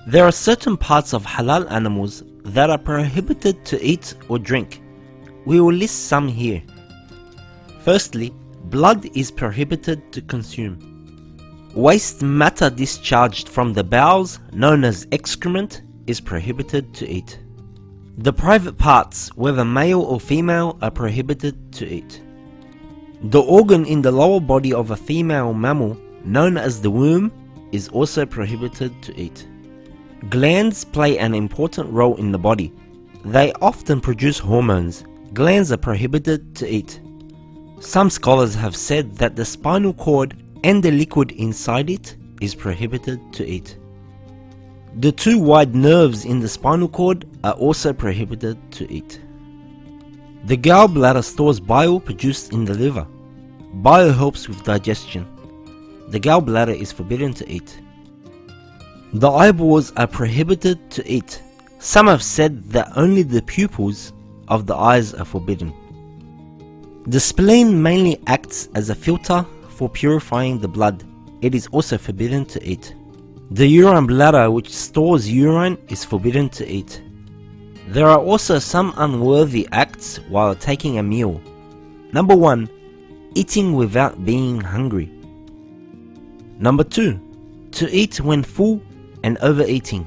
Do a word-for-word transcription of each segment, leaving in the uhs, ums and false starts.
There are certain parts of halal animals that are prohibited to eat or drink. We will list some here. Firstly, blood is prohibited to consume. Waste matter discharged from the bowels, known as excrement, is prohibited to eat. The private parts, whether male or female, are prohibited to eat. The organ in the lower body of a female mammal, known as the womb, is also prohibited to eat. Glands play an important role in the body. They often produce hormones. Glands are prohibited to eat. Some scholars have said that the spinal cord and the liquid inside it is prohibited to eat. The two wide nerves in the spinal cord are also prohibited to eat. The gallbladder stores bile produced in the liver. Bile helps with digestion. The gallbladder is forbidden to eat. The eyeballs are prohibited to eat. Some have said that only the pupils of the eyes are forbidden. The spleen mainly acts as a filter for purifying the blood. It is also forbidden to eat. The urine bladder, which stores urine, is forbidden to eat. There are also some unworthy acts while taking a meal. Number one, eating without being hungry. Number two, to eat when full and overeating.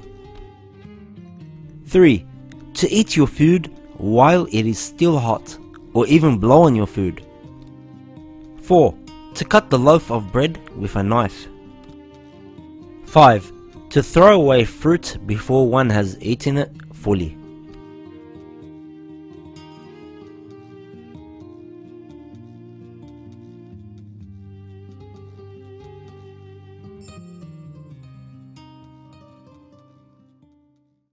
three. To eat your food while it is still hot, or even blow on your food. four. To cut the loaf of bread with a knife. five. To throw away fruit before one has eaten it fully.